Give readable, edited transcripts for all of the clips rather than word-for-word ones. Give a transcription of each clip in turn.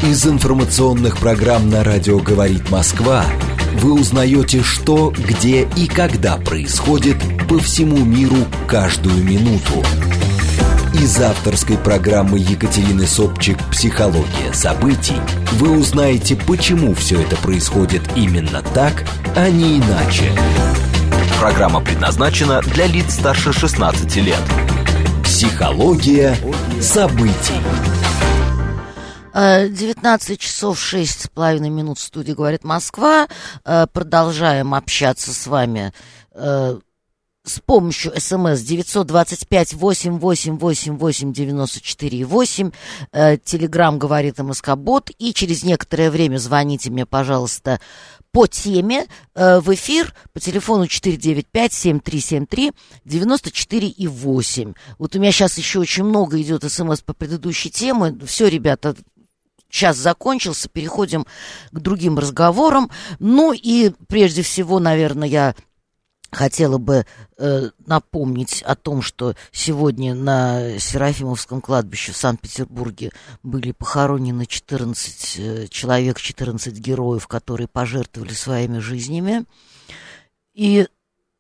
Из информационных программ на радио «Говорит Москва» вы узнаете, что, где и когда происходит по всему миру каждую минуту. Из авторской программы Екатерины Собчик «Психология событий» вы узнаете, почему все это происходит именно так, а не иначе. Программа предназначена для лиц старше 16 лет. Психология событий. 19 часов 6,5 минут в студии «Говорит Москва». Продолжаем общаться с вами с помощью СМС 925-8888-94-8. Телеграм «Говорит МСК-бот». И через некоторое время звоните мне, пожалуйста, по теме в эфир по телефону 495-7373-94,8. Вот у меня сейчас еще очень много идет СМС по предыдущей теме. Все, ребята, час закончился, переходим к другим разговорам. Ну и прежде всего, наверное, я хотела бы напомнить о том, что сегодня на Серафимовском кладбище в Санкт-Петербурге были похоронены 14 человек, 14 героев, которые пожертвовали своими жизнями. И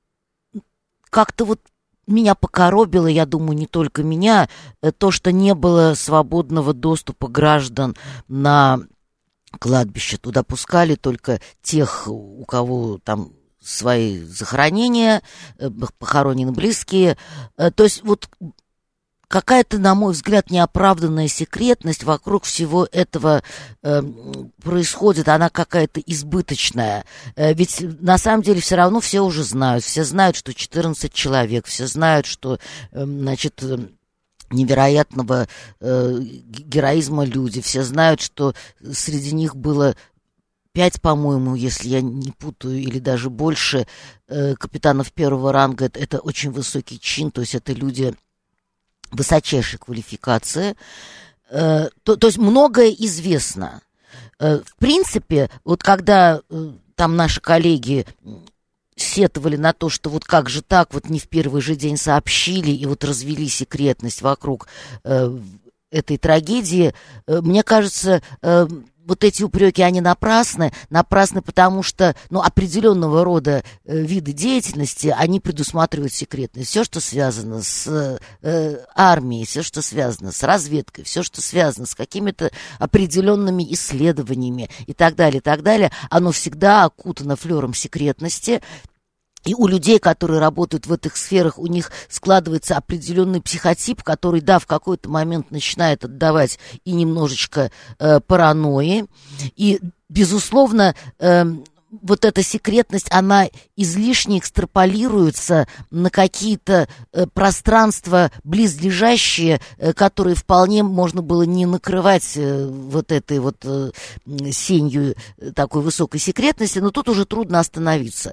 как-то вот меня покоробило, я думаю, не только меня, то, что не было свободного доступа граждан на кладбище. Туда пускали только тех, у кого там свои захоронения, похоронены близкие. То есть вот какая-то, на мой взгляд, неоправданная секретность вокруг всего этого происходит, она какая-то избыточная. Ведь на самом деле все равно все уже знают. Все знают, что 14 человек, все знают, что, значит, невероятного героизма люди, все знают, что среди них было 5, по-моему, если я не путаю, или даже больше капитанов первого ранга. Это очень высокий чин, то есть это люди высочайшей квалификации. То есть многое известно. В принципе, вот когда там наши коллеги сетовали на то, что вот как же так, вот не в первый же день сообщили и вот развели секретность вокруг этой трагедии, мне кажется, вот эти упреки, они напрасны, потому что, ну, определенного рода виды деятельности, они предусматривают секретность. Все, что связано с армией, все, что связано с разведкой, все, что связано с какими-то определенными исследованиями и так далее, оно всегда окутано флером секретности. И у людей, которые работают в этих сферах, у них складывается определенный психотип, который, да, в какой-то момент начинает отдавать и немножечко паранойи. И, безусловно, вот эта секретность, она излишне экстраполируется на какие-то пространства близлежащие, которые вполне можно было не накрывать вот этой вот сенью такой высокой секретности, но тут уже трудно остановиться.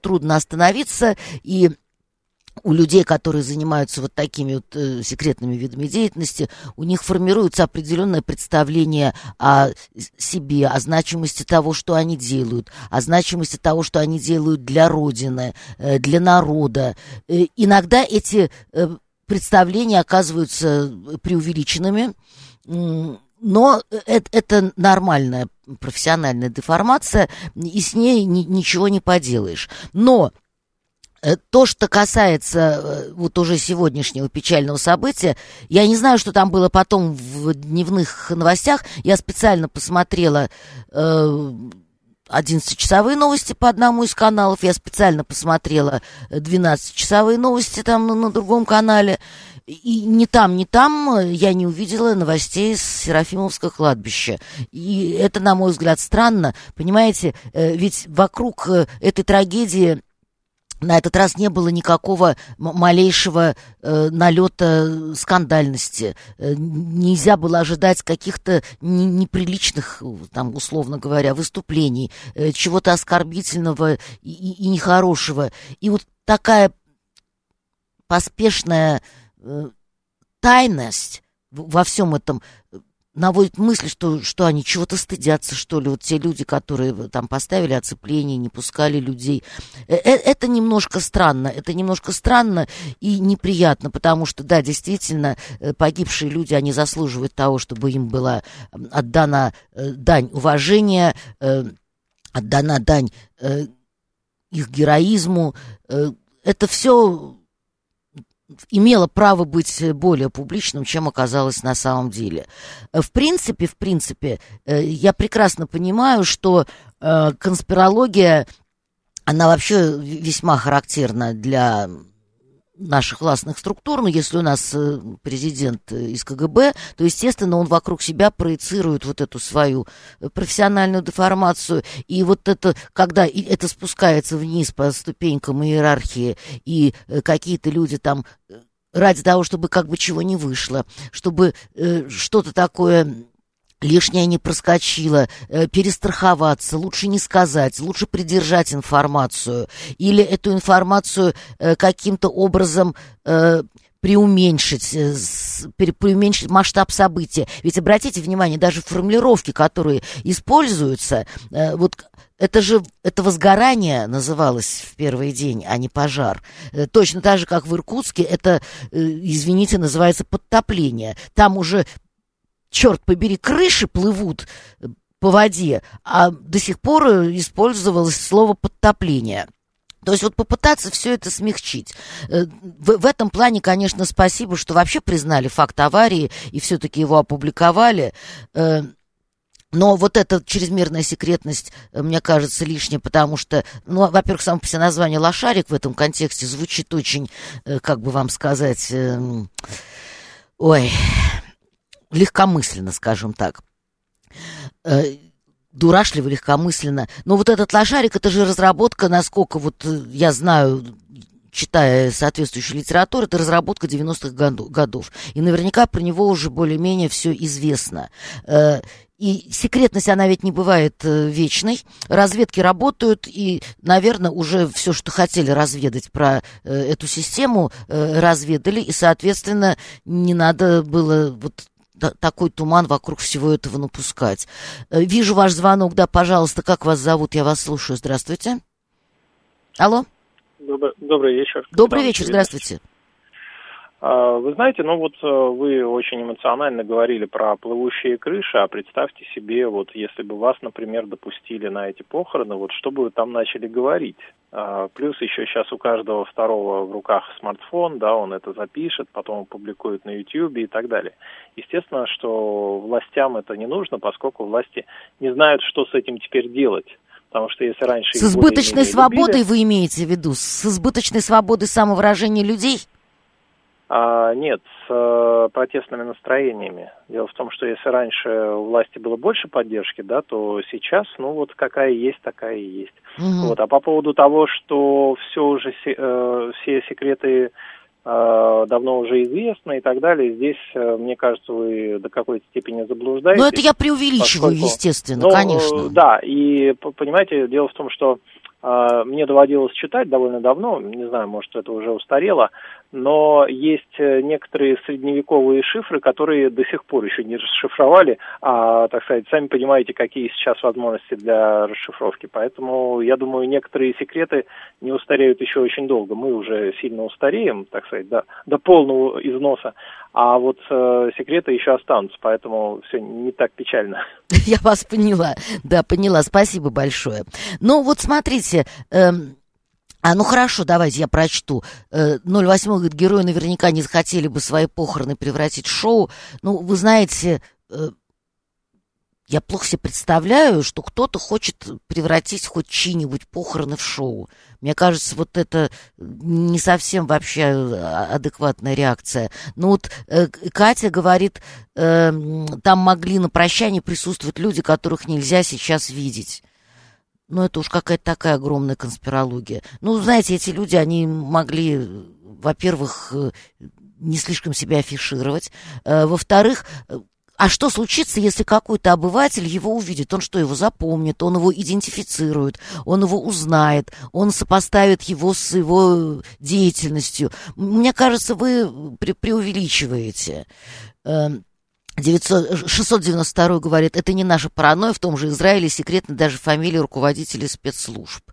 И у людей, которые занимаются вот такими вот секретными видами деятельности, у них формируется определенное представление о себе, о значимости того, что они делают, о значимости того, что они делают для Родины, для народа. Иногда эти представления оказываются преувеличенными, но это нормальная профессиональная деформация, и с ней ничего не поделаешь. Но то, что касается вот уже сегодняшнего печального события, я не знаю, что там было потом в дневных новостях. Я специально посмотрела 11-часовые новости по одному из каналов, я специально посмотрела 12-часовые новости там на другом канале. И ни там я не увидела новостей с Серафимовского кладбища. И это, на мой взгляд, странно. Понимаете, ведь вокруг этой трагедии на этот раз не было никакого малейшего налета скандальности. Нельзя было ожидать каких-то неприличных, там, условно говоря, выступлений, чего-то оскорбительного и нехорошего. И вот такая поспешная тайность во всем этом наводит мысль, что они чего-то стыдятся, что ли, вот те люди, которые там поставили оцепление, не пускали людей. Это немножко странно и неприятно, потому что, да, действительно, погибшие люди, они заслуживают того, чтобы им была отдана дань уважения, отдана дань их героизму. Это все имело право быть более публичным, чем оказалось на самом деле. В принципе, я прекрасно понимаю, что конспирология, она вообще весьма характерна для наших властных структур, но если у нас президент из КГБ, то, естественно, он вокруг себя проецирует вот эту свою профессиональную деформацию, и вот это, когда это спускается вниз по ступенькам иерархии, и какие-то люди там ради того, чтобы как бы чего не вышло, чтобы что-то такое лишнее не проскочило, перестраховаться, лучше не сказать, лучше придержать информацию, или эту информацию каким-то образом преуменьшить масштаб события. Ведь обратите внимание, даже формулировки, которые используются, вот это возгорание называлось в первый день, а не пожар. Точно так же, как в Иркутске, это, извините, называется подтопление. Там уже, черт побери, крыши плывут по воде, а до сих пор использовалось слово «подтопление». То есть вот попытаться все это смягчить. В этом плане, конечно, спасибо, что вообще признали факт аварии и все-таки его опубликовали. Но вот эта чрезмерная секретность, мне кажется, лишняя, потому что, ну, во-первых, само по себе название «Лошарик» в этом контексте звучит очень, как бы вам сказать, легкомысленно, скажем так. Дурашливо, легкомысленно. Но вот этот лошарик, это же разработка, насколько вот я знаю, читая соответствующую литературу, это разработка 90-х годов. И наверняка про него уже более-менее все известно. И секретность, она ведь не бывает вечной. Разведки работают, и, наверное, уже все, что хотели разведать про эту систему, разведали. И, соответственно, не надо было вот такой туман вокруг всего этого напускать. Вижу ваш звонок, да, пожалуйста, как вас зовут? Я вас слушаю. Здравствуйте. Алло. Добрый вечер. Добрый вечер, здравствуйте. Вы знаете, ну вот вы очень эмоционально говорили про плывущие крыши, а представьте себе, вот если бы вас, например, допустили на эти похороны, вот что бы вы там начали говорить? Плюс еще сейчас у каждого второго в руках смартфон, да, он это запишет, потом опубликует на YouTube и так далее. Естественно, что властям это не нужно, поскольку власти не знают, что с этим теперь делать. Потому что если раньше... С избыточной свободой вы имеете в виду? С избыточной свободой самовыражения людей? Нет, с протестными настроениями. Дело в том, что если раньше у власти было больше поддержки, да, то сейчас, ну вот какая есть, такая и есть. Угу. Вот. А по поводу того, что все уже, все секреты давно уже известны и так далее, здесь, мне кажется, вы до какой-то степени заблуждаетесь. Ну, это я преувеличиваю, естественно, конечно. Да, и, понимаете, дело в том, что мне доводилось читать довольно давно, не знаю, может, это уже устарело, но есть некоторые средневековые шифры, которые до сих пор еще не расшифровали, так сказать, сами понимаете, какие сейчас возможности для расшифровки. Поэтому, я думаю, некоторые секреты не устареют еще очень долго. Мы уже сильно устареем, так сказать, до полного износа, а вот секреты еще останутся, поэтому все не так печально. Я вас поняла, да, поняла, спасибо большое. Ну, вот смотрите... ну хорошо, давайте я прочту. 08 говорит, герои наверняка не захотели бы свои похороны превратить в шоу. Ну, вы знаете, я плохо себе представляю, что кто-то хочет превратить хоть чьи-нибудь похороны в шоу. Мне кажется, вот это не совсем вообще адекватная реакция. Ну вот Катя говорит, там могли на прощании присутствовать люди, которых нельзя сейчас видеть. Ну, это уж какая-то такая огромная конспирология. Ну, знаете, эти люди, они могли, во-первых, не слишком себя афишировать. Во-вторых, а что случится, если какой-то обыватель его увидит? Он что, его запомнит, он его идентифицирует, он его узнает, он сопоставит его с его деятельностью. Мне кажется, вы преувеличиваете. 692 говорит, это не наша паранойя, в том же Израиле секретно даже фамилии руководителей спецслужб.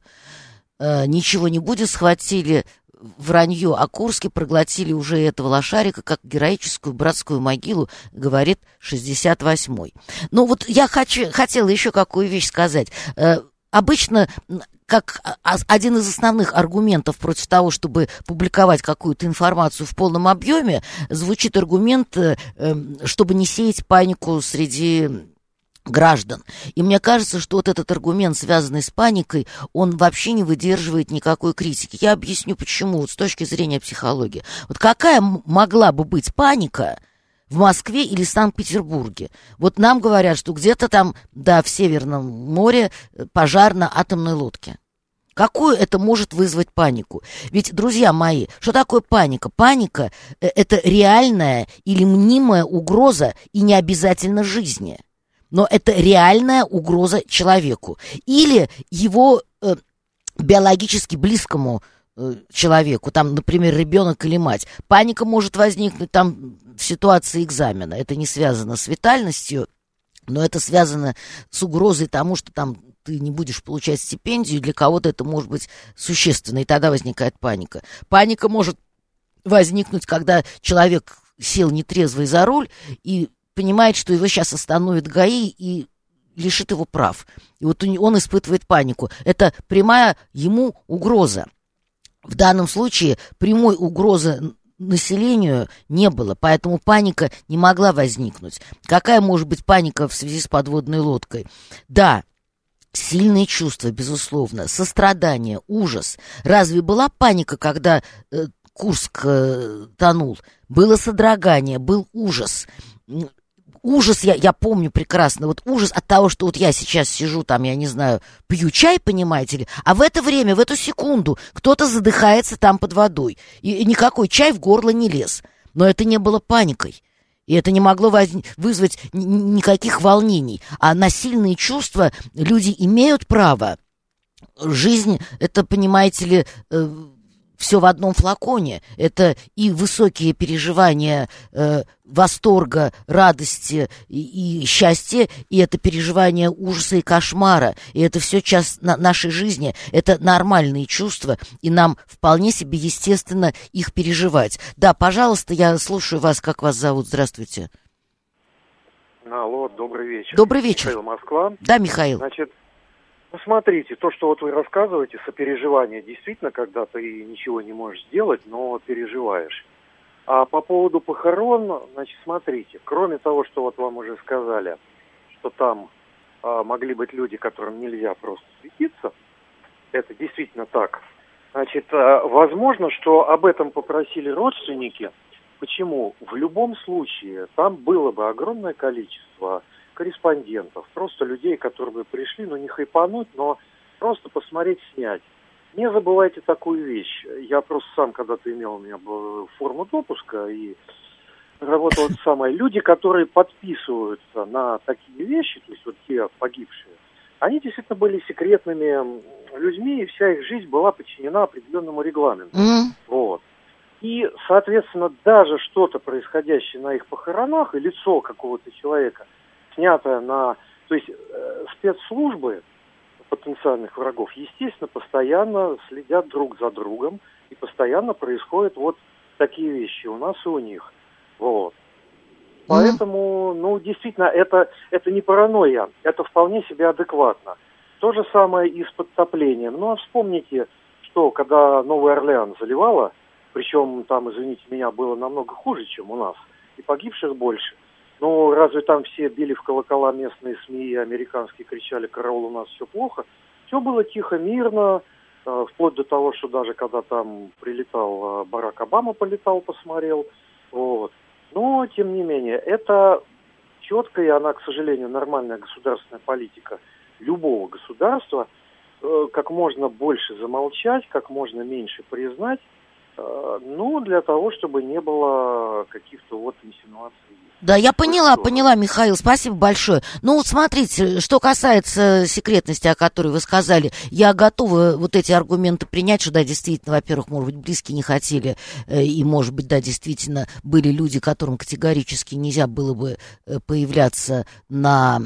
Ничего не будет, схватили вранье о Курске, проглотили уже этого лошарика, как героическую братскую могилу, говорит 68-й. Ну вот я хотела еще какую вещь сказать. Обычно, как один из основных аргументов против того, чтобы публиковать какую-то информацию в полном объеме, звучит аргумент, чтобы не сеять панику среди граждан. И мне кажется, что вот этот аргумент, связанный с паникой, он вообще не выдерживает никакой критики. Я объясню почему, вот с точки зрения психологии. Вот какая могла бы быть паника в Москве или Санкт-Петербурге? Вот нам говорят, что где-то там, да, в Северном море пожар на атомной лодке. Какую это может вызвать панику? Ведь, друзья мои, что такое паника? Паника – это реальная или мнимая угроза и не обязательно жизни. Но это реальная угроза человеку или его биологически близкому человеку, там, например, ребенок или мать. Паника может возникнуть там в ситуации экзамена. Это не связано с витальностью, но это связано с угрозой тому, что там ты не будешь получать стипендию, для кого-то это может быть существенно, и тогда возникает паника. Паника может возникнуть, когда человек сел нетрезвый за руль и понимает, что его сейчас остановит ГАИ и лишит его прав. И вот он испытывает панику. Это прямая ему угроза. В данном случае прямой угрозы населению не было, поэтому паника не могла возникнуть. Какая может быть паника в связи с подводной лодкой? Да, сильные чувства, безусловно, сострадание, ужас. Разве была паника, когда Курск тонул? Было содрогание, был ужас. Ужас, я помню прекрасно, вот ужас от того, что вот я сейчас сижу там, я не знаю, пью чай, понимаете ли, а в это время, в эту секунду кто-то задыхается там под водой, и никакой чай в горло не лез. Но это не было паникой, и это не могло вызвать никаких волнений. А на сильные чувства люди имеют право. Жизнь, это, понимаете ли, все в одном флаконе. Это и высокие переживания восторга, радости и счастья, и это переживание ужаса и кошмара. И это все часть нашей жизни. Это нормальные чувства, и нам вполне себе естественно их переживать. Да, пожалуйста, я слушаю вас. Как вас зовут? Здравствуйте. Алло, добрый вечер. Добрый вечер. Михаил, Москва. Да, Михаил. Значит, посмотрите, то, что вот вы рассказываете, сопереживание, действительно, когда ты ничего не можешь сделать, но переживаешь. А по поводу похорон, значит, смотрите, кроме того, что вот вам уже сказали, что там могли быть люди, которым нельзя просто светиться, это действительно так. Значит, возможно, что об этом попросили родственники. Почему? В любом случае, там было бы огромное количество корреспондентов, просто людей, которые бы пришли, ну, не хайпануть, но просто посмотреть, снять. Не забывайте такую вещь. Я просто сам когда-то имел у меня форму допуска и работал это самое. Люди, которые подписываются на такие вещи, то есть вот те погибшие, они действительно были секретными людьми, и вся их жизнь была подчинена определенному регламенту. Вот. И, соответственно, даже что-то, происходящее на их похоронах, и лицо какого-то человека, снятое на... То есть спецслужбы потенциальных врагов, естественно, постоянно следят друг за другом, и постоянно происходят вот такие вещи у нас и у них. Вот. Поэтому, ну, действительно, это не паранойя, это вполне себе адекватно. То же самое и с подтоплением. Ну, а вспомните, что когда Новый Орлеан заливало, причем там, извините меня, было намного хуже, чем у нас, и погибших больше. Ну, разве там все били в колокола местные СМИ и американские, кричали: «Караул, у нас все плохо». Все было тихо, мирно, вплоть до того, что даже когда там прилетал Барак Обама, полетал, посмотрел. Вот. Но, тем не менее, это четкая, она, к сожалению, нормальная государственная политика любого государства, как можно больше замолчать, как можно меньше признать, Ну, для того, чтобы не было каких-то вот инсинуаций. Да, я поняла, Михаил, спасибо большое. Ну, вот смотрите, что касается секретности, о которой вы сказали, я готова вот эти аргументы принять, что, да, действительно, во-первых, может быть, близкие не хотели, и, может быть, да, действительно, были люди, которым категорически нельзя было бы появляться на...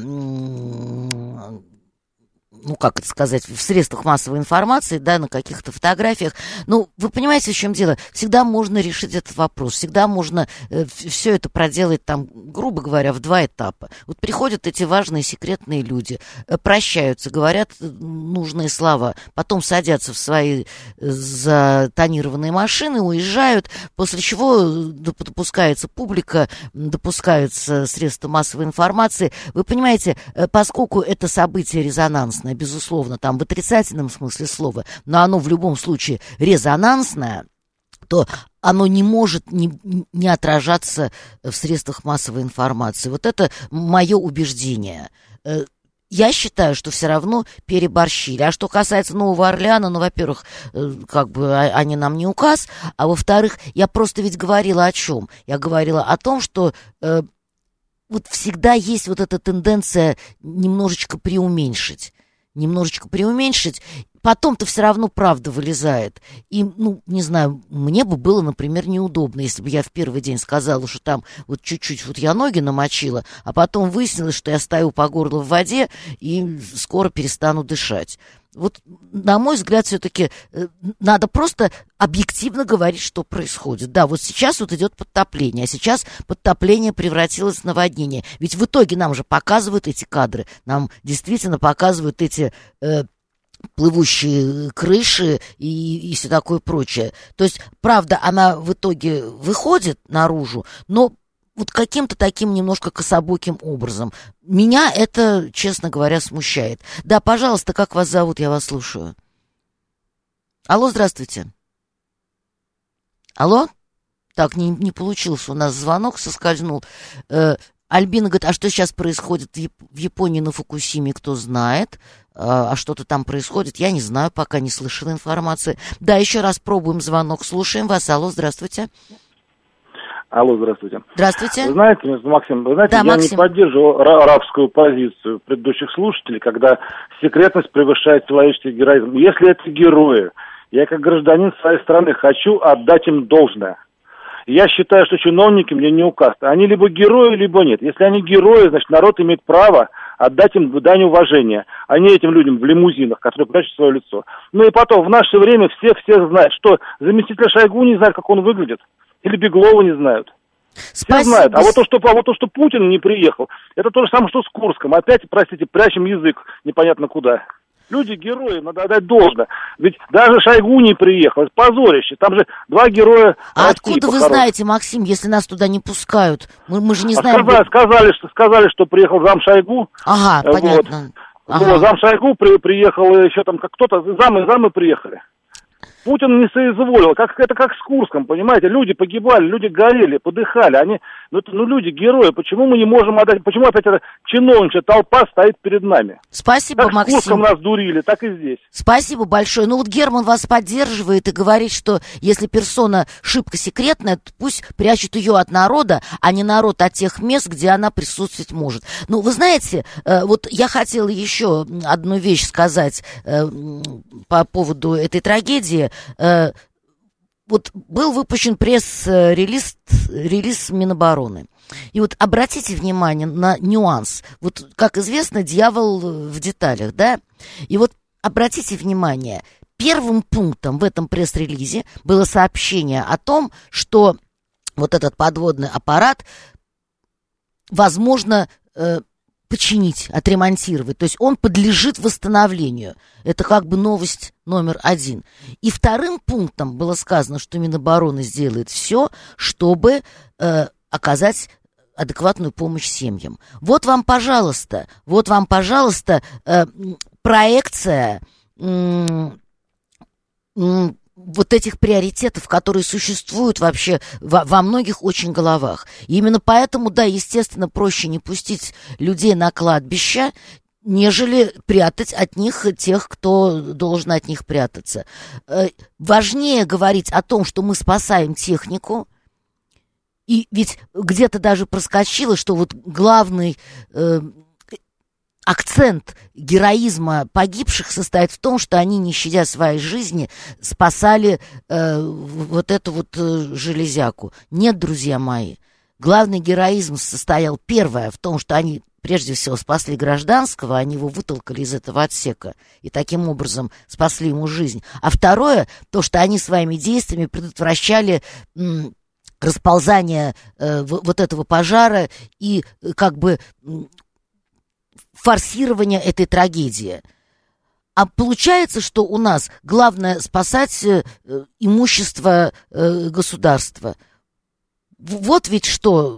ну, как это сказать, в средствах массовой информации, да, на каких-то фотографиях. Ну, вы понимаете, в чем дело? Всегда можно решить этот вопрос, всегда можно все это проделать там, грубо говоря, в 2 этапа. Вот приходят эти важные секретные люди, прощаются, говорят нужные слова, потом садятся в свои затонированные машины, уезжают, после чего допускается публика, допускаются средства массовой информации. Вы понимаете, поскольку это событие резонансное, безусловно, там в отрицательном смысле слова, но оно в любом случае резонансное, то оно не может не отражаться в средствах массовой информации. Вот это мое убеждение. Я считаю, что все равно переборщили. А что касается Нового Орлеана, ну, во-первых, как бы они нам не указ, а во-вторых, я просто ведь говорила о чем? Я говорила о том, что вот всегда есть вот эта тенденция немножечко преуменьшить, потом-то все равно правда вылезает. И, ну, не знаю, мне бы было, например, неудобно, если бы я в первый день сказала, что там вот чуть-чуть вот я ноги намочила, а потом выяснилось, что я стою по горло в воде и скоро перестану дышать. Вот, на мой взгляд, все-таки надо просто объективно говорить, что происходит. Да, вот сейчас вот идет подтопление, а сейчас подтопление превратилось в наводнение. Ведь в итоге нам же показывают эти кадры, нам действительно показывают эти плывущие крыши и все такое прочее. То есть, правда, она в итоге выходит наружу, но вот каким-то таким немножко кособоким образом. Меня это, честно говоря, смущает. Да, пожалуйста, как вас зовут? Я вас слушаю. Алло, здравствуйте. Алло? Так, не получился у нас звонок, соскользнул. Альбина говорит, а что сейчас происходит в Японии на Фукусиме, кто знает? А что-то там происходит, я не знаю, пока не слышала информации. Да, еще раз пробуем звонок, слушаем вас. Алло, здравствуйте. Алло, здравствуйте. Здравствуйте. Вы знаете, Максим, да, я Максим. не поддерживаю арабскую позицию предыдущих слушателей, когда секретность превышает человеческий героизм. Если это герои, я как гражданин своей страны хочу отдать им должное. Я считаю, что чиновники мне не указ. Они либо герои, либо нет. Если они герои, значит, народ имеет право отдать им дань уважения, а не этим людям в лимузинах, которые прячут свое лицо. Ну и потом, в наше время всех знают, что заместитель Шойгу не знает, как он выглядит. Или Беглова не знают. Спасибо. Все знают. А вот то, что Путин не приехал, это то же самое, что с Курском. Опять, простите, прячем язык непонятно куда. Люди герои, надо отдать должное. Ведь даже Шойгу не приехал. Это позорище. Там же 2 героя. А откуда вы знаете, Максим, если нас туда не пускают? Мы же не знаем. Сказали, что приехал зам Шойгу. Ага, понятно. Вот. Ага. Зам Шойгу приехал, еще там кто-то, замы приехали. Путин не соизволил, это как с Курском, понимаете, люди погибали, люди горели, подыхали, люди герои, почему мы не можем отдать, почему опять эта чиновничья толпа стоит перед нами? Спасибо, как Максим. Как с Курском нас дурили, так и здесь. Спасибо большое. Ну вот Герман вас поддерживает и говорит, что если персона шибко секретная, то пусть прячут ее от народа, а не народ от тех мест, где она присутствовать может. Ну, вы знаете, вот я хотела еще одну вещь сказать по поводу этой трагедии. Вот был выпущен пресс-релиз Минобороны. И вот обратите внимание на нюанс. Вот, как известно, дьявол в деталях, да? И вот обратите внимание, первым пунктом в этом пресс-релизе было сообщение о том, что вот этот подводный аппарат возможно починить, отремонтировать. То есть он подлежит восстановлению. Это как бы новость номер 1. И вторым пунктом было сказано, что Минобороны сделает все, чтобы оказать адекватную помощь семьям. Вот вам, пожалуйста, проекция вот этих приоритетов, которые существуют вообще во многих очень головах. И именно поэтому, да, естественно, проще не пустить людей на кладбище, нежели прятать от них тех, кто должен от них прятаться. Важнее говорить о том, что мы спасаем технику, и ведь где-то даже проскочило, что вот главный акцент героизма погибших состоит в том, что они, не щадя своей жизни, спасали вот эту вот железяку. Нет, друзья мои, главный героизм состоял, первое, в том, что они прежде всего спасли гражданского, они его вытолкали из этого отсека и таким образом спасли ему жизнь. А второе, то, что они своими действиями предотвращали расползание вот этого пожара и как бы форсирование этой трагедии. А получается, что у нас главное спасать имущество государства. Вот ведь что,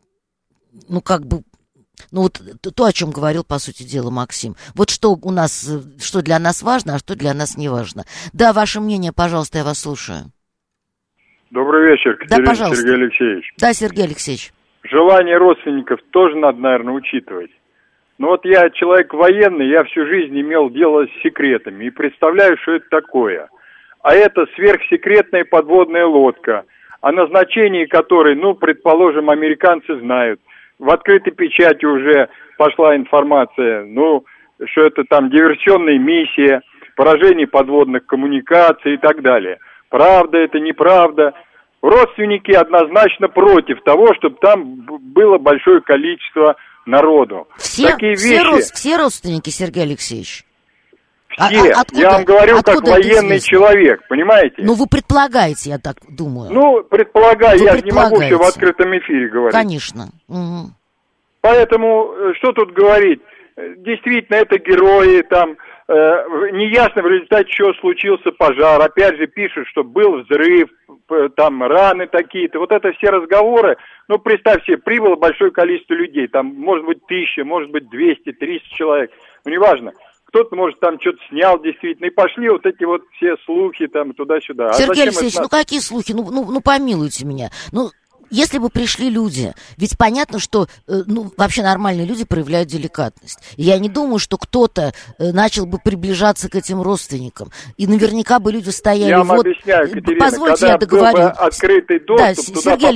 вот то, о чем говорил, по сути дела, Максим. Вот что у нас, что для нас важно, а что для нас не важно. Да, ваше мнение, пожалуйста, я вас слушаю. Добрый вечер, Катерина, да, пожалуйста. Сергей Алексеевич. Да, Сергей Алексеевич. Желание родственников тоже надо, наверное, учитывать. Но вот я человек военный, я всю жизнь имел дело с секретами и представляю, что это такое. А это сверхсекретная подводная лодка, о назначении которой, предположим, американцы знают. В открытой печати уже пошла информация, что это там диверсионная миссия, поражение подводных коммуникаций и так далее. Правда это, неправда. Родственники однозначно против того, чтобы там было большое количество народу. Такие вещи... Все родственники, Сергей Алексеевич? Все. Откуда, я вам говорю, как военный человек, понимаете? Вы предполагаете, я так думаю. Предполагаю, я не могу все в открытом эфире говорить. Конечно. Угу. Поэтому, что тут говорить? Действительно, это герои, там, неясно, в результате чего случился пожар. Опять же пишут, что был взрыв, там, раны такие-то. Вот это все разговоры. Представь себе, прибыло большое количество людей. Там, может быть, 1000, может быть, 200, 300 человек. Неважно. Кто-то, может, там что-то снял действительно. И пошли вот эти вот все слухи там туда-сюда. Сергей Алексеевич, какие слухи? Помилуйте меня. Если бы пришли люди, ведь понятно, что вообще нормальные люди проявляют деликатность. И я не думаю, что кто-то начал бы приближаться к этим родственникам. И наверняка бы люди стояли... Я вам объясняю, Катерина, позвольте, когда я договорю. Был бы открытый доступ,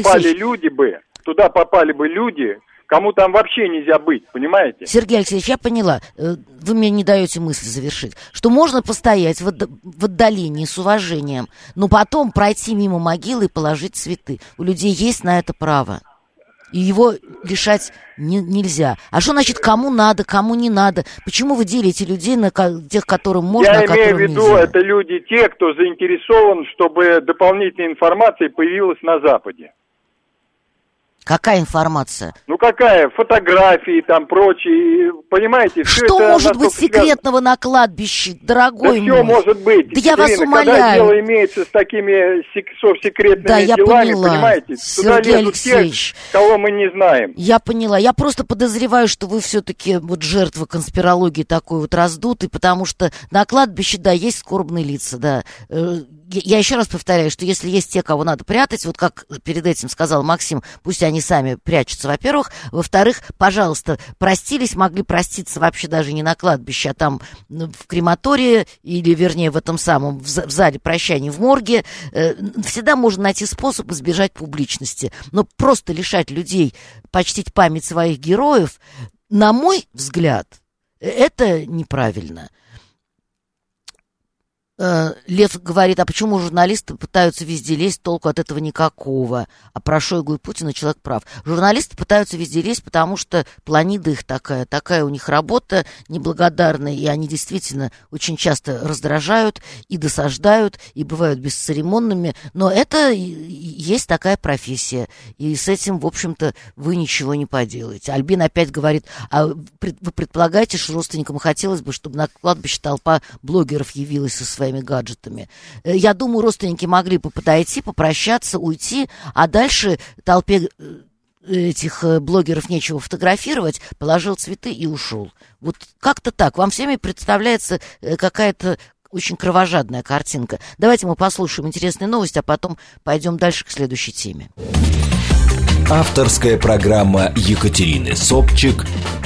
туда попали бы люди, кому там вообще нельзя быть, понимаете? Сергей Алексеевич, я поняла, вы мне не даете мысли завершить, что можно постоять в отдалении с уважением, но потом пройти мимо могилы и положить цветы. У людей есть на это право. И его лишать нельзя. А что значит, кому надо, кому не надо? Почему вы делите людей на тех, которым можно, а которым нельзя? Я имею в виду, это люди те, кто заинтересован, чтобы дополнительная информация появилась на Западе. Какая информация? Какая? Фотографии, там, прочие, понимаете? Что может быть секретного на кладбище, дорогой мой? Все может быть. Да я вас умоляю. Когда дело имеется с такими совсекретными делами, понимаете? Сергей Алексеевич, тех, кого мы не знаем. Я поняла. Я просто подозреваю, что вы все-таки жертва конспирологии такой раздутой, потому что на кладбище, есть скорбные лица, да. Я еще раз повторяю, что если есть те, кого надо прятать, вот как перед этим сказал Максим, пусть они сами прячутся, во-первых. Во-вторых, пожалуйста, простились, могли проститься вообще даже не на кладбище, а там в крематории, или, вернее, в этом самом, в зале прощания в морге. Всегда можно найти способ избежать публичности. Но просто лишать людей почтить память своих героев, на мой взгляд, это неправильно. Лев говорит, а почему журналисты пытаются везде лезть, толку от этого никакого? А про Шойгу и Путина человек прав. Журналисты пытаются везде лезть, потому что планида их такая у них работа неблагодарная, и они действительно очень часто раздражают и досаждают, и бывают бесцеремонными, но это есть такая профессия, и с этим, в общем-то, вы ничего не поделаете. Альбин опять говорит, а вы предполагаете, что родственникам хотелось бы, чтобы на кладбище толпа блогеров явилась со своими гаджетами. Я думаю, родственники могли бы подойти, попрощаться, уйти, а дальше толпе этих блогеров нечего фотографировать, положил цветы и ушел. Вот как-то так. Вам всеми представляется какая-то очень кровожадная картинка. Давайте мы послушаем интересные новости, а потом пойдем дальше к следующей теме. Авторская программа Екатерины Собчик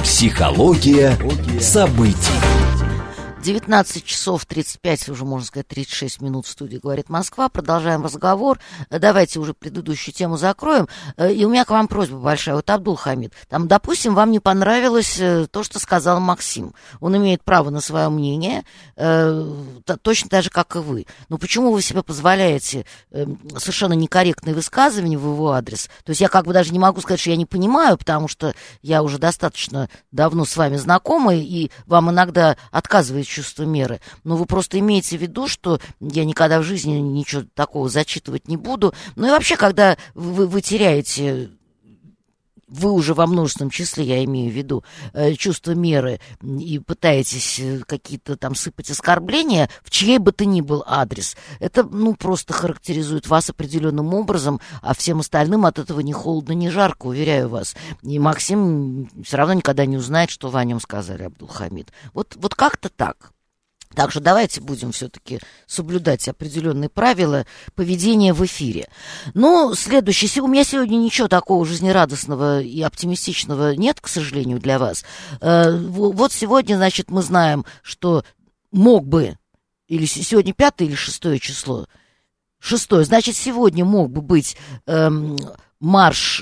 Психология событий. 19 часов 35, уже можно сказать 36 минут в студии «Говорит Москва». Продолжаем разговор. Давайте уже предыдущую тему закроем. И у меня к вам просьба большая. Вот, Абдул-Хамид, там, допустим, вам не понравилось то, что сказал Максим. Он имеет право на свое мнение, точно так же, как и вы. Но почему вы себе позволяете совершенно некорректные высказывания в его адрес? То есть я как бы даже не могу сказать, что я не понимаю, потому что я уже достаточно давно с вами знакома, и вам иногда отказывает чувство меры. Но вы просто имеете в виду, что я никогда в жизни ничего такого зачитывать не буду. Ну и вообще, когда вы теряете, вы уже во множественном числе, я имею в виду, чувство меры и пытаетесь какие-то там сыпать оскорбления в чей бы то ни был адрес, это, просто характеризует вас определенным образом, а всем остальным от этого ни холодно, ни жарко, уверяю вас. И Максим все равно никогда не узнает, что вы о нем сказали, Абдул-Хамид. Вот как-то так. Так что давайте будем все-таки соблюдать определенные правила поведения в эфире. Ну, следующее. У меня сегодня ничего такого жизнерадостного и оптимистичного нет, к сожалению, для вас. Вот сегодня, значит, мы знаем, что мог бы, или сегодня 5 или 6 число? 6. Значит, сегодня мог бы быть марш...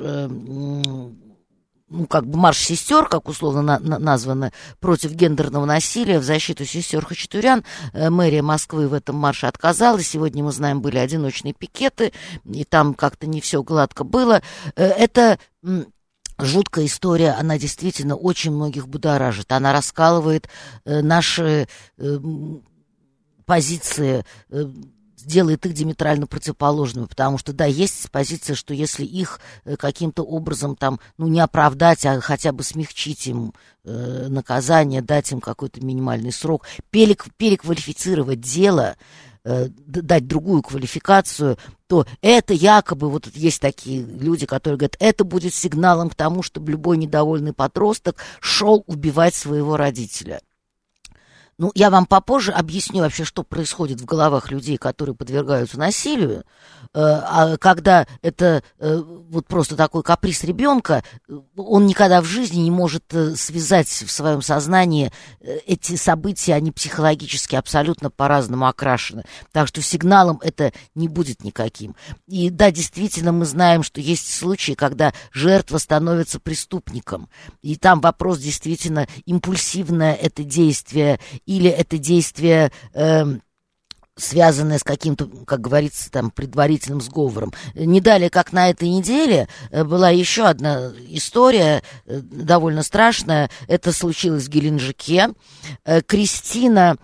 марш сестер, как условно названо, против гендерного насилия в защиту сестер Хачатурян. Мэрия Москвы в этом марше отказалась. Сегодня, мы знаем, были одиночные пикеты, и там как-то не все гладко было. Это жуткая история, она действительно очень многих будоражит. Она раскалывает наши позиции, делает их диаметрально противоположными, потому что, да, есть позиция, что если их каким-то образом там, не оправдать, а хотя бы смягчить им наказание, дать им какой-то минимальный срок, переквалифицировать дело, дать другую квалификацию, то это якобы, вот есть такие люди, которые говорят, это будет сигналом к тому, чтобы любой недовольный подросток шел убивать своего родителя. Я вам попозже объясню вообще, что происходит в головах людей, которые подвергаются насилию. А когда это вот просто такой каприз ребенка, он никогда в жизни не может связать в своем сознании эти события, они психологически абсолютно по-разному окрашены. Так что сигналом это не будет никаким. И да, действительно, мы знаем, что есть случаи, когда жертва становится преступником. И там вопрос действительно, импульсивное это действие, или это действие, связанное с каким-то, как говорится, там, предварительным сговором. Не далее, как на этой неделе, была еще одна история, довольно страшная. Это случилось в Геленджике. Кристина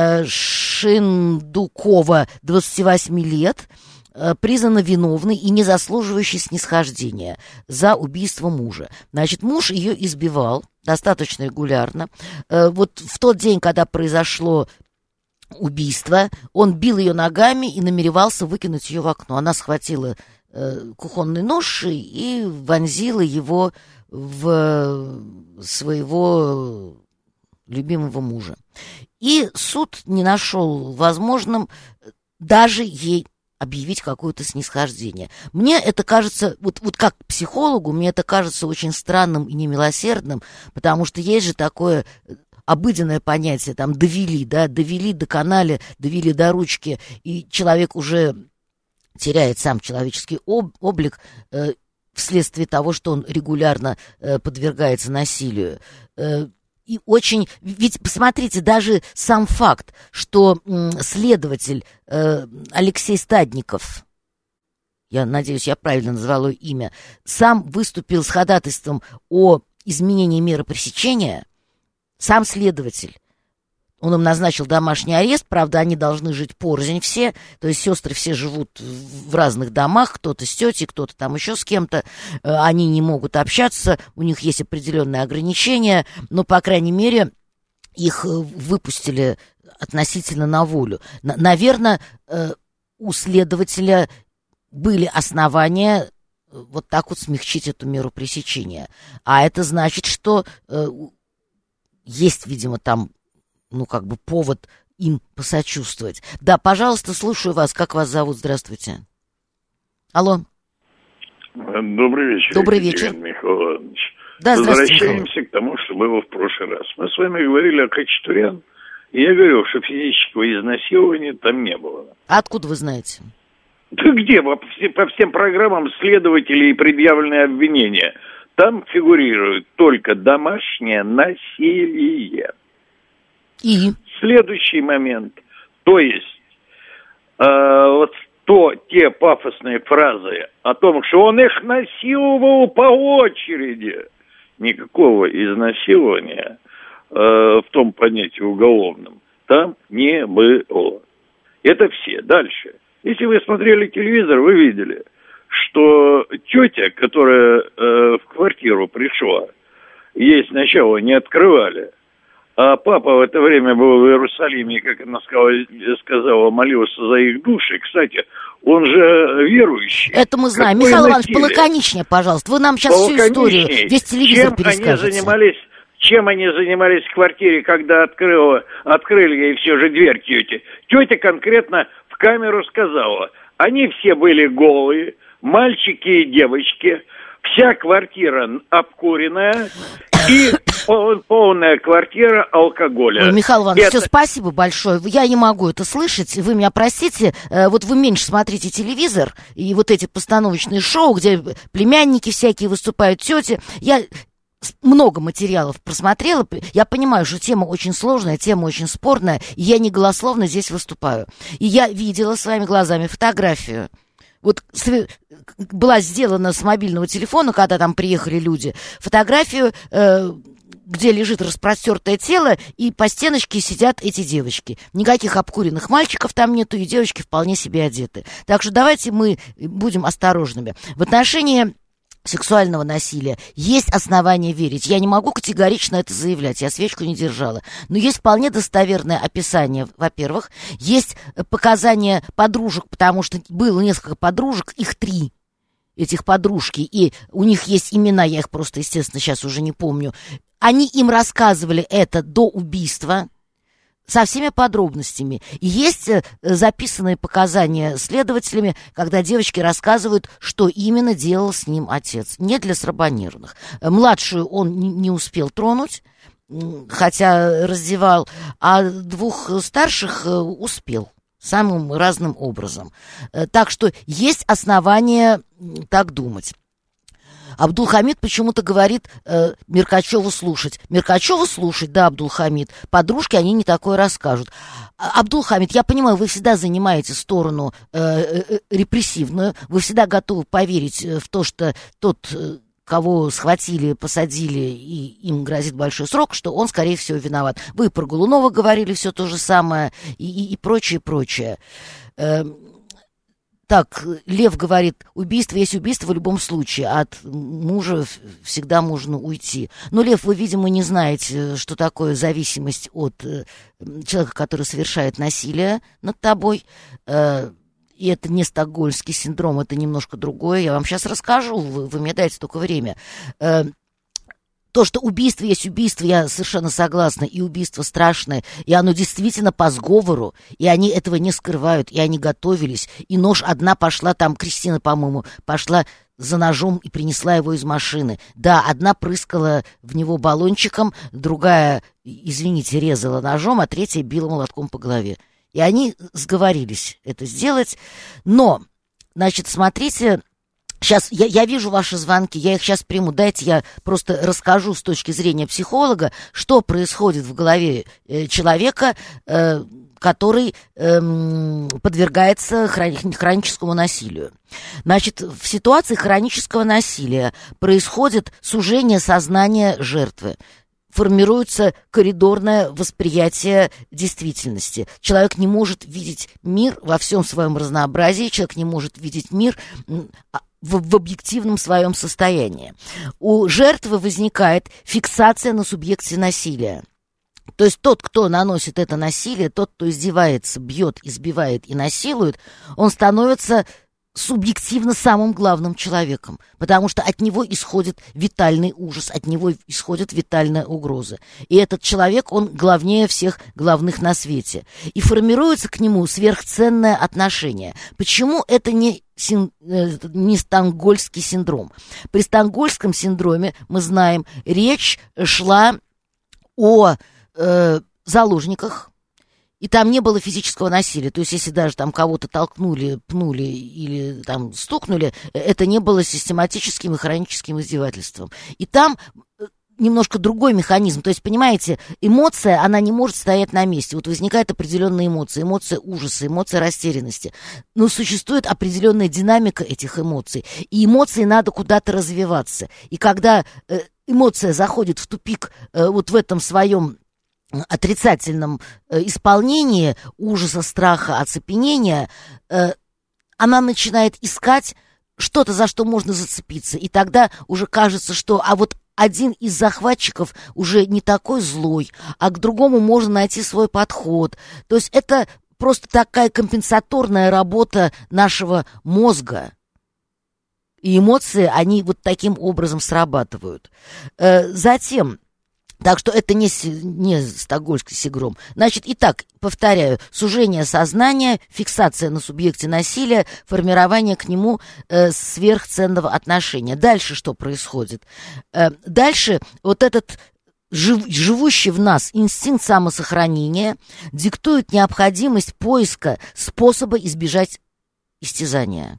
Шиндукова, 28 лет, признана виновной и не заслуживающей снисхождения за убийство мужа. Значит, муж ее избивал достаточно регулярно. Вот в тот день, когда произошло убийство, он бил ее ногами и намеревался выкинуть ее в окно. Она схватила кухонный нож и вонзила его в своего любимого мужа. И суд не нашел возможным даже ей объявить какое-то снисхождение. Мне это кажется, вот как психологу, мне это кажется очень странным и немилосердным, потому что есть же такое обыденное понятие, там, довели, доконали, довели до ручки, и человек уже теряет сам человеческий облик вследствие того, что он регулярно подвергается насилию. И очень... Ведь, посмотрите, даже сам факт, что следователь Алексей Стадников, я надеюсь, я правильно назвала имя, сам выступил с ходатайством о изменении меры пресечения, сам следователь. Он им назначил домашний арест, правда, они должны жить порознь все, то есть сестры все живут в разных домах, кто-то с тетей, кто-то там еще с кем-то, они не могут общаться, у них есть определенные ограничения, но, по крайней мере, их выпустили относительно на волю. Наверное, у следователя были основания вот так вот смягчить эту меру пресечения. А это значит, что есть, видимо, там повод им посочувствовать. Да, пожалуйста, слушаю вас. Как вас зовут? Здравствуйте. Алло. Добрый вечер. Добрый вечер. Михаил Иванович. Да, возвращаемся к тому, что было в прошлый раз. Мы с вами говорили о Хачатурян, и я говорил, что физического изнасилования там не было. А откуда вы знаете? Да где? По всем программам следователей и предъявленные обвинения. Там фигурирует только домашнее насилие. И? Следующий момент. То есть, те пафосные фразы о том, что он их насиловал по очереди. Никакого изнасилования в том понятии уголовном там не было. Это все. Дальше. Если вы смотрели телевизор, вы видели, что тетя, которая в квартиру пришла, ей сначала не открывали, а папа в это время был в Иерусалиме, как она сказала, молился за их души. Кстати, он же верующий. Это мы знаем. Какое Михаил Иванович, полаконичнее, пожалуйста. Вы нам сейчас всю историю, весь телевизор перескажете. Чем они занимались в квартире, когда открыли ей все же дверь тете? Тетя конкретно в камеру сказала, они все были голые, мальчики и девочки, вся квартира обкуренная и полная квартира алкоголя. Михаил Иванович, все, спасибо большое. Я не могу это слышать, вы меня простите. Вот вы меньше смотрите телевизор и вот эти постановочные шоу, где племянники всякие выступают, тети. Я много материалов просмотрела. Я понимаю, что тема очень сложная, тема очень спорная, и я не голословно здесь выступаю. И я видела своими глазами фотографию. Вот была сделана с мобильного телефона, когда там приехали люди, фотографию, где лежит распростертое тело, и по стеночке сидят эти девочки. Никаких обкуренных мальчиков там нету, и девочки вполне себе одеты. Так что давайте мы будем осторожными. В отношении сексуального насилия есть основания верить. Я не могу категорично это заявлять, я свечку не держала. Но есть вполне достоверное описание, во-первых. Есть показания подружек, потому что было несколько подружек, их 3, этих подружки, и у них есть имена, я их просто, естественно, сейчас уже не помню. Они им рассказывали это до убийства, со всеми подробностями. И есть записанные показания следователями, когда девочки рассказывают, что именно делал с ним отец. Не для слабонервных. Младшую он не успел тронуть, хотя раздевал, а 2 старших успел самым разным образом. Так что есть основания так думать. Абдулхамид почему-то говорит Меркачеву слушать. Меркачеву слушать, да, Абдулхамид. Подружки, они не такое расскажут. Абдулхамид, я понимаю, вы всегда занимаете сторону репрессивную. Вы всегда готовы поверить в то, что тот, кого схватили, посадили, и им грозит большой срок, что он, скорее всего, виноват. Вы про Голунова говорили все то же самое и прочее, прочее. Так, Лев говорит, убийство есть убийство в любом случае, от мужа всегда можно уйти. Но, Лев, вы, видимо, не знаете, что такое зависимость от человека, который совершает насилие над тобой. И это не стокгольмский синдром, это немножко другое. Я вам сейчас расскажу, вы мне дайте только время. То, что убийство есть убийство, я совершенно согласна, и убийство страшное, и оно действительно по сговору, и они этого не скрывают, и они готовились, и нож одна пошла, там Кристина, по-моему, пошла за ножом и принесла его из машины. Да, одна прыскала в него баллончиком, другая, извините, резала ножом, а третья била молотком по голове. И они сговорились это сделать, но, значит, смотрите... Сейчас я вижу ваши звонки, я их сейчас приму. Дайте я просто расскажу с точки зрения психолога, что происходит в голове человека, который подвергается хроническому насилию. Значит, в ситуации хронического насилия происходит сужение сознания жертвы. Формируется коридорное восприятие действительности. Человек не может видеть мир во всем своем разнообразии, человек не может видеть мир в объективном своем состоянии. У жертвы возникает фиксация на субъекте насилия. То есть тот, кто наносит это насилие, тот, кто издевается, бьет, избивает и насилует, он становится субъективно самым главным человеком, потому что от него исходит витальный ужас, от него исходит витальная угроза. И этот человек, он главнее всех главных на свете. И формируется к нему сверхценное отношение. Почему это не стокгольмский синдром? При стокгольмском синдроме, мы знаем, речь шла о заложниках, и там не было физического насилия. То есть, если даже там кого-то толкнули, пнули или там стукнули, это не было систематическим и хроническим издевательством. И там немножко другой механизм. То есть, понимаете, эмоция, она не может стоять на месте. Вот возникает определенная эмоция, эмоция ужаса, эмоция растерянности. Но существует определенная динамика этих эмоций. И эмоции надо куда-то развиваться. И когда эмоция заходит в тупик вот в этом своем отрицательном исполнении ужаса, страха, оцепенения, она начинает искать что-то, за что можно зацепиться. И тогда уже кажется, что вот один из захватчиков уже не такой злой, а к другому можно найти свой подход. То есть это просто такая компенсаторная работа нашего мозга. И эмоции, они вот таким образом срабатывают. Затем... Так что это не стокгольмский синдром. Значит, итак, повторяю, сужение сознания, фиксация на субъекте насилия, формирование к нему сверхценного отношения. Дальше что происходит? Дальше вот этот живущий в нас инстинкт самосохранения диктует необходимость поиска способа избежать истязания.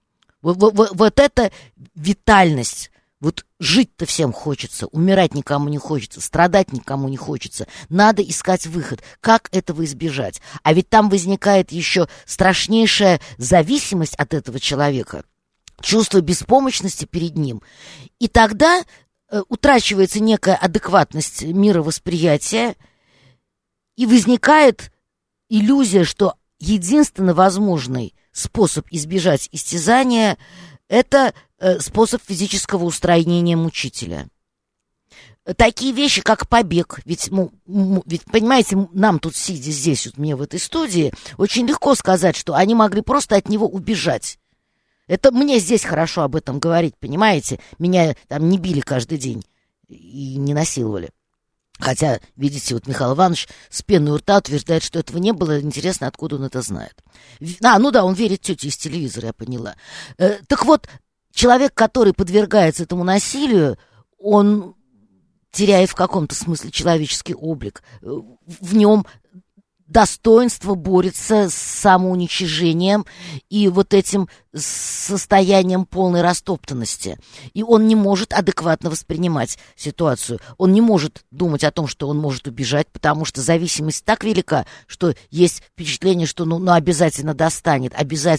Вот эта витальность. Вот жить-то всем хочется, умирать никому не хочется, страдать никому не хочется. Надо искать выход. Как этого избежать? А ведь там возникает еще страшнейшая зависимость от этого человека, чувство беспомощности перед ним. И тогда утрачивается некая адекватность мировосприятия, и возникает иллюзия, что единственно возможный способ избежать истязания – это способ физического устранения мучителя. Такие вещи, как побег, ведь, понимаете, нам тут, сидя здесь, вот мне в этой студии, очень легко сказать, что они могли просто от него убежать. Это мне здесь хорошо об этом говорить, понимаете? Меня там не били каждый день и не насиловали. Хотя, видите, вот Михаил Иванович с пеной у рта утверждает, что этого не было. Интересно, откуда он это знает. Ну да, он верит тете из телевизора, я поняла. Так вот, человек, который подвергается этому насилию, он теряет в каком-то смысле человеческий облик. В нем достоинство борется с самоуничижением и вот этим состоянием полной растоптанности. И он не может адекватно воспринимать ситуацию. Он не может думать о том, что он может убежать, потому что зависимость так велика, что есть впечатление, что обязательно достанет,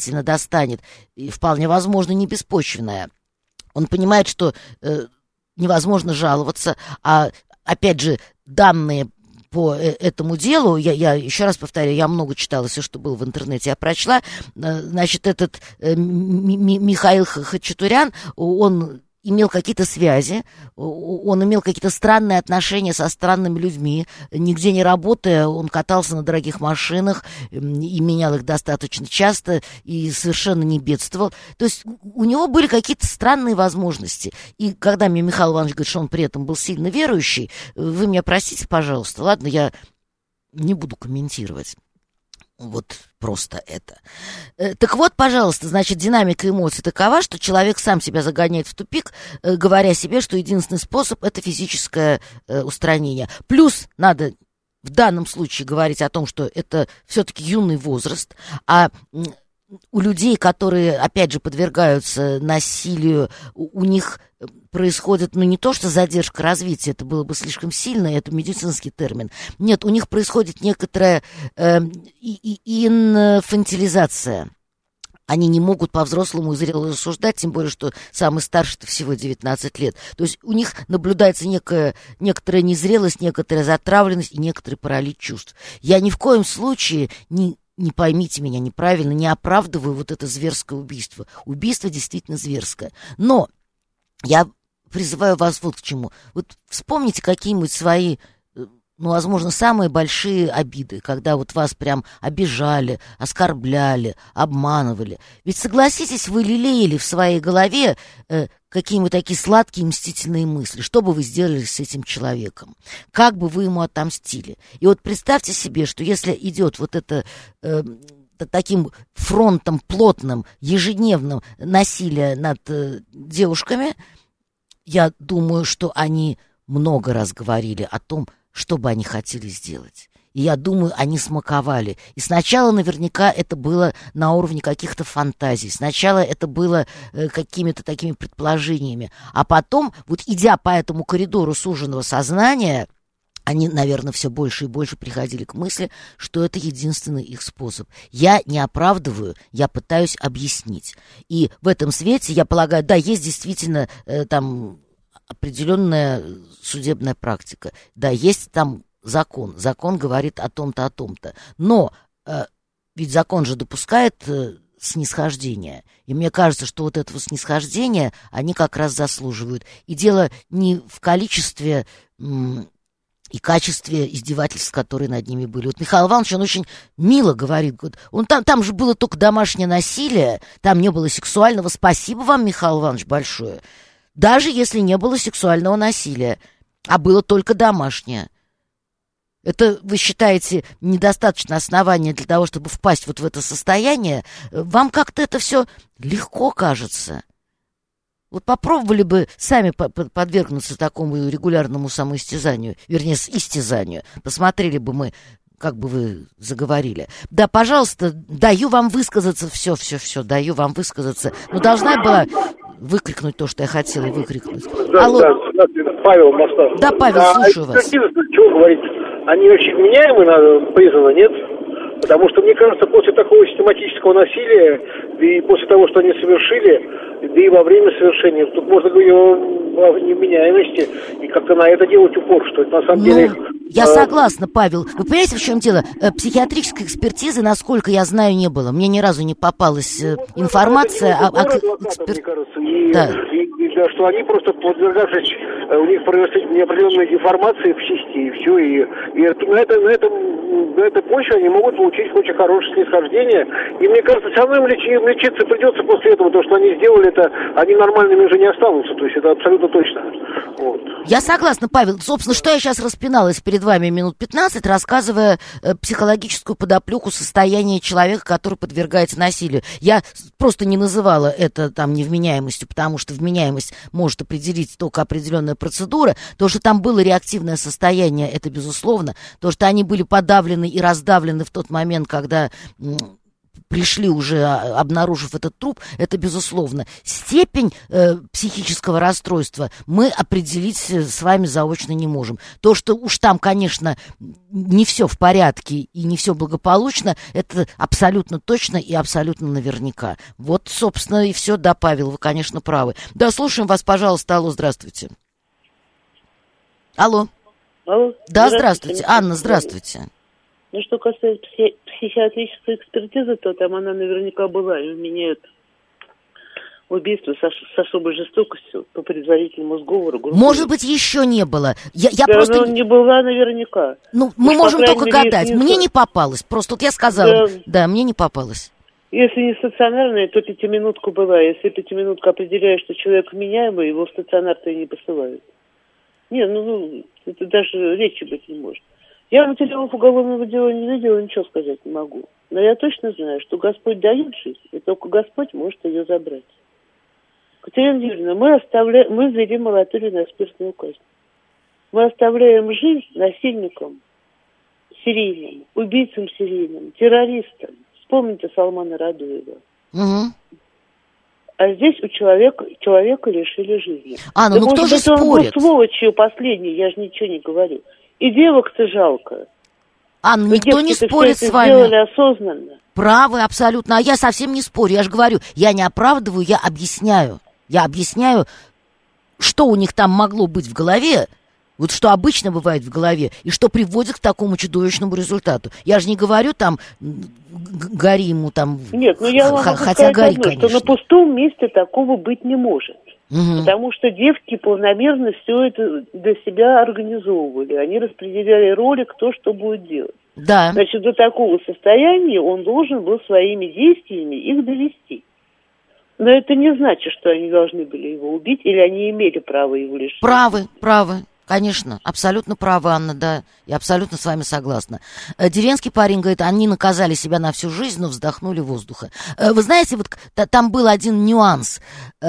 и вполне возможно не беспочвенное. Он понимает, что невозможно жаловаться, а опять же данные по этому делу, я еще раз повторяю, я много читала, все, что было в интернете, я прочла. Значит, этот Михаил Хачатурян, он имел какие-то связи, он имел какие-то странные отношения со странными людьми, нигде не работая, он катался на дорогих машинах и менял их достаточно часто и совершенно не бедствовал. То есть у него были какие-то странные возможности. И когда мне Михаил Иванович говорит, что он при этом был сильно верующий, вы меня простите, пожалуйста, ладно, я не буду комментировать. Вот просто это. Так вот, пожалуйста, значит, динамика эмоций такова, что человек сам себя загоняет в тупик, говоря себе, что единственный способ – это физическое устранение. Плюс надо в данном случае говорить о том, что это все-таки юный возраст, а у людей, которые, опять же, подвергаются насилию, у них происходит, не то что задержка развития, это было бы слишком сильно, это медицинский термин. Нет, у них происходит некоторая инфантилизация. Они не могут по-взрослому и зрело рассуждать, тем более, что самый старший-то всего 19 лет. То есть у них наблюдается некоторая незрелость, некоторая затравленность и некоторый паралич чувств. Я ни в коем случае не поймите меня неправильно, не оправдываю вот это зверское убийство. Убийство действительно зверское. Но я призываю вас вот к чему. Вот вспомните какие-нибудь свои возможно, самые большие обиды, когда вот вас прям обижали, оскорбляли, обманывали. Ведь, согласитесь, вы лелеяли в своей голове какие-нибудь такие сладкие мстительные мысли. Что бы вы сделали с этим человеком? Как бы вы ему отомстили? И вот представьте себе, что если идет вот это таким фронтом плотным, ежедневным насилие над девушками, я думаю, что они много раз говорили о том, что бы они хотели сделать. И я думаю, они смаковали. И сначала наверняка это было на уровне каких-то фантазий. Сначала это было какими-то такими предположениями. А потом, вот идя по этому коридору суженного сознания, они, наверное, все больше и больше приходили к мысли, что это единственный их способ. Я не оправдываю, я пытаюсь объяснить. И в этом свете, я полагаю, да, есть действительно там определенная судебная практика. Да, есть там закон. Закон говорит о том-то, о том-то. Но ведь закон же допускает снисхождение. И мне кажется, что вот этого снисхождения они как раз заслуживают. И дело не в количестве и качестве издевательств, которые над ними были. Вот Михаил Иванович, он очень мило говорит. Он там же было только домашнее насилие, там не было сексуального. Спасибо вам, Михаил Иванович, большое. Даже если не было сексуального насилия, а было только домашнее. Это, вы считаете, недостаточно основания для того, чтобы впасть вот в это состояние? Вам как-то это все легко кажется. Вот попробовали бы сами подвергнуться такому регулярному самоистязанию, вернее, истязанию. Посмотрели бы мы, как бы вы заговорили. Да, пожалуйста, даю вам высказаться, все, даю вам высказаться. Но должна я была выкрикнуть то, что я хотела выкрикнуть. Алло. Да, Павел Москва. Да, Павел, слушаю вас. Чего говорить? Они очень вменяемы, признаны, нет? Потому что, мне кажется, после такого систематического насилия, и после того, что они совершили, да и во время совершения, тут можно говорить о невменяемости, и как-то на это делать упор, что это на самом деле... Я согласна, Павел. Вы понимаете, в чем дело? Психиатрической экспертизы, насколько я знаю, не было. Мне ни разу не попалась информация о мне кажется, и что они просто подвергавшись, у них произошли неопределенные деформации в части, и все, и на этой почве они могут получить очень хорошее снисхождение. И мне кажется, все равно им лечиться придется после этого, то, что они сделали, это они нормальными уже не останутся, то есть это абсолютно точно. Вот. Я согласна, Павел. Собственно, что я сейчас распиналась перед вами минут 15, рассказывая психологическую подоплеку состояния человека, который подвергается насилию. Я просто не называла это там невменяемостью, потому что вменяемость может определить только определенная процедура. То, что там было реактивное состояние, это безусловно. То, что они были подавлены и раздавлены в тот момент, когда пришли уже, обнаружив этот труп, это безусловно. Степень психического расстройства мы определить с вами заочно не можем. То, что уж там, конечно, не все в порядке и не все благополучно, это абсолютно точно и абсолютно наверняка. Вот, собственно, и все. Да, Павел, вы, конечно, правы. Да, слушаем вас, пожалуйста. Алло, здравствуйте. Алло. Алло. Да, здравствуйте. Анна, здравствуйте. Ну, что касается психиатрической экспертизы, то там она наверняка была. И у меня это убийство с особой жестокостью по предварительному сговору. Может быть, еще не было. Я просто... не была наверняка. Ну, мы можем только гадать. Мне не попалось. Просто вот я сказала, да, мне не попалось. Если не стационарная, то пятиминутка была. Если пятиминутка определяет, что человек вменяемый, его в стационар-то и не посылают. Нет, это даже речи быть не может. Я материалов уголовного дела не видела, ничего сказать не могу. Но я точно знаю, что Господь дает жизнь, и только Господь может ее забрать. Катерина Юрьевна, мы ввели мораторий на смертную казнь. Мы оставляем жизнь насильникам серийным, убийцам серийным, террористам. Вспомните Салмана Радуева. Угу. А здесь у человека лишили жизни. Анна, да, ну кто же спорит? Он был сволочью последний, я же ничего не говорю. И девок-то жалко. Анна, никто не спорит с вами. Сделали осознанно. Правы, абсолютно. А я совсем не спорю. Я же говорю, я не оправдываю, я объясняю. Я объясняю, что у них там могло быть в голове, вот что обычно бывает в голове, и что приводит к такому чудовищному результату. Я же не говорю там, гори ему там, нет, но я вам хотя гори, одно, конечно. Что на пустом месте такого быть не может. Потому что девки планомерно все это для себя организовывали. Они распределяли роли, кто что будет делать. Да. Значит, до такого состояния он должен был своими действиями их довести. Но это не значит, что они должны были его убить, или они имели право его лишить. Правы. Конечно, абсолютно правы, Анна, да, я абсолютно с вами согласна. Деревенский парень говорит, они наказали себя на всю жизнь, но вздохнули воздуха. Вы знаете, вот там был один нюанс.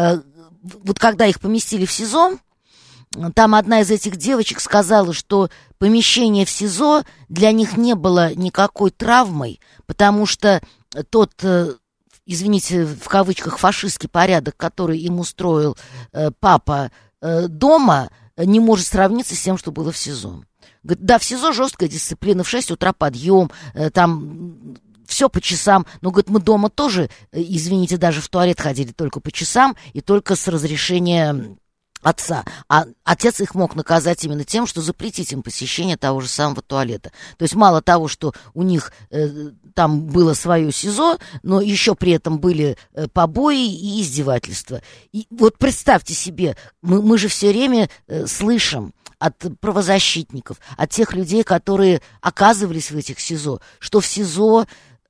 Вот когда их поместили в СИЗО, там одна из этих девочек сказала, что помещение в СИЗО для них не было никакой травмой, потому что тот, извините, в кавычках, фашистский порядок, который им устроил папа дома, не может сравниться с тем, что было в СИЗО. Говорит, да, в СИЗО жесткая дисциплина, в 6 утра подъем, там все по часам. Но, говорит, мы дома тоже, извините, даже в туалет ходили только по часам и только с разрешения отца. А отец их мог наказать именно тем, что запретить им посещение того же самого туалета. То есть мало того, что у них там было свое СИЗО, но еще при этом были побои и издевательства. И вот представьте себе, мы же все время слышим от правозащитников, от тех людей, которые оказывались в этих СИЗО, что в СИЗО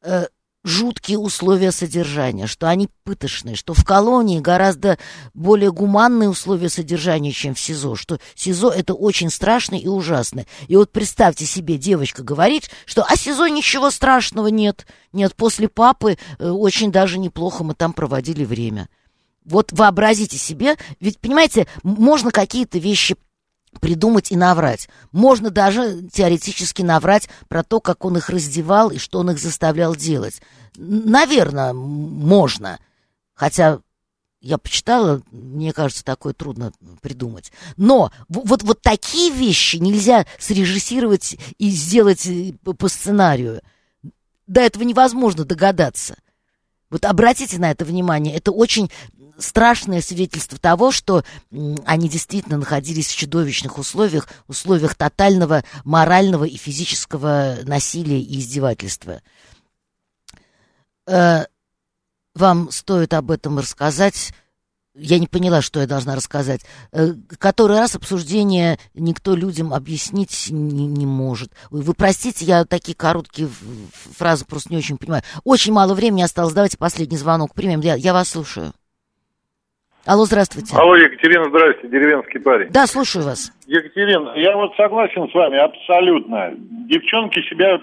жуткие условия содержания, что они пыточные, что в колонии гораздо более гуманные условия содержания, чем в СИЗО, что СИЗО это очень страшно и ужасно. И вот представьте себе, девочка говорит, что СИЗО ничего страшного нет, после папы очень даже неплохо мы там проводили время. Вот вообразите себе, ведь, понимаете, можно какие-то вещи придумать и наврать. Можно даже теоретически наврать про то, как он их раздевал и что он их заставлял делать. Наверное, можно. Хотя я почитала, мне кажется, такое трудно придумать. Но вот такие вещи нельзя срежиссировать и сделать по сценарию. До этого невозможно догадаться. Вот обратите на это внимание. Это очень страшное свидетельство того, что они действительно находились в чудовищных условиях тотального морального и физического насилия и издевательства. Вам стоит об этом рассказать. Я не поняла, что я должна рассказать. Который раз обсуждение никто людям объяснить не может. Вы простите, я такие короткие фразы просто не очень понимаю. Очень мало времени осталось. Давайте последний звонок примем. Я вас слушаю. Алло, здравствуйте. Алло, Екатерина, здравствуйте, деревенский парень. Да, слушаю вас. Екатерина, я вот согласен с вами абсолютно. Девчонки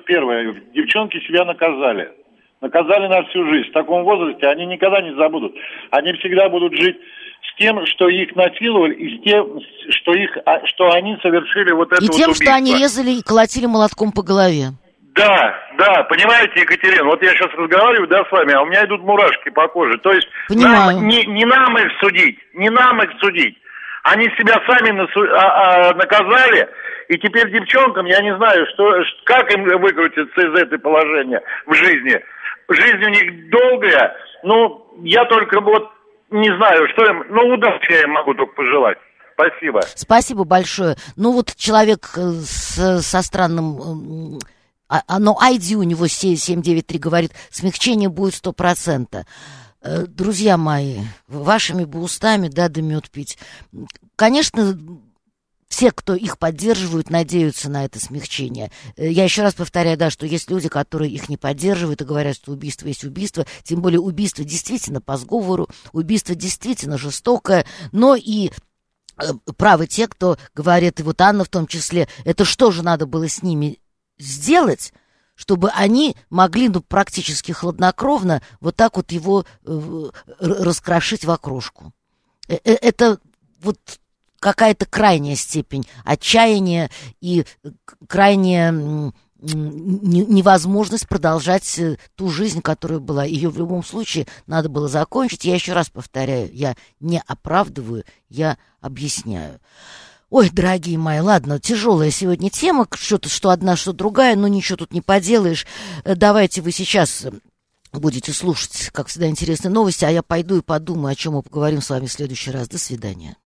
себя наказали. Наказали на всю жизнь. В таком возрасте они никогда не забудут. Они всегда будут жить с тем, что их насиловали, и с тем, что они совершили вот это вот убийство. И тем, что они резали и колотили молотком по голове. Да, понимаете, Екатерина, вот я сейчас разговариваю, с вами, а у меня идут мурашки по коже. То есть не нам их судить. Они себя сами наказали, и теперь девчонкам, я не знаю, как им выкрутиться из этого положения в жизни. Жизнь у них долгая, я только не знаю, что им, удачи я им могу только пожелать. Спасибо. Спасибо большое. Человек со странным... Но ID у него 793 говорит, смягчение будет 100%. Друзья мои, вашими бы устами, да мед пить. Конечно, все, кто их поддерживают, надеются на это смягчение. Я еще раз повторяю, что есть люди, которые их не поддерживают и говорят, что убийство есть убийство. Тем более убийство действительно по сговору, убийство действительно жестокое, но и... правы те, кто говорит, и вот Анна в том числе, это что же надо было с ними сделать, чтобы они могли, практически хладнокровно вот так вот его раскрошить в окрошку. Это вот какая-то крайняя степень отчаяния и крайняя невозможность продолжать ту жизнь, которая была. Ее в любом случае надо было закончить. Я еще раз повторяю, я не оправдываю, я объясняю. Ой, дорогие мои, ладно, тяжелая сегодня тема, что одна, что другая, но ничего тут не поделаешь. Давайте вы сейчас будете слушать, как всегда, интересные новости, а я пойду и подумаю, о чем мы поговорим с вами в следующий раз. До свидания.